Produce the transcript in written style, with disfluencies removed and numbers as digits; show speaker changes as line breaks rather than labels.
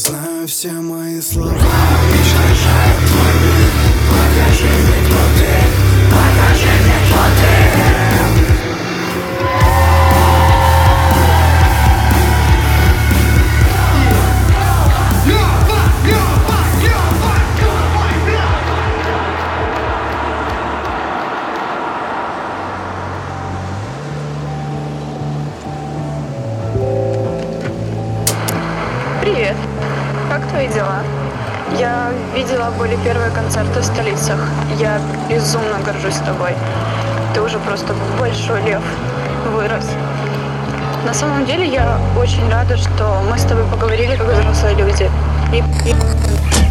знаю все мои слова.
Привет! Как твои дела? Я видела были первые концерты в столицах. Я безумно горжусь тобой. Ты уже просто большой лев. Вырос. На самом деле я очень рада, что мы с тобой поговорили как взрослые люди. И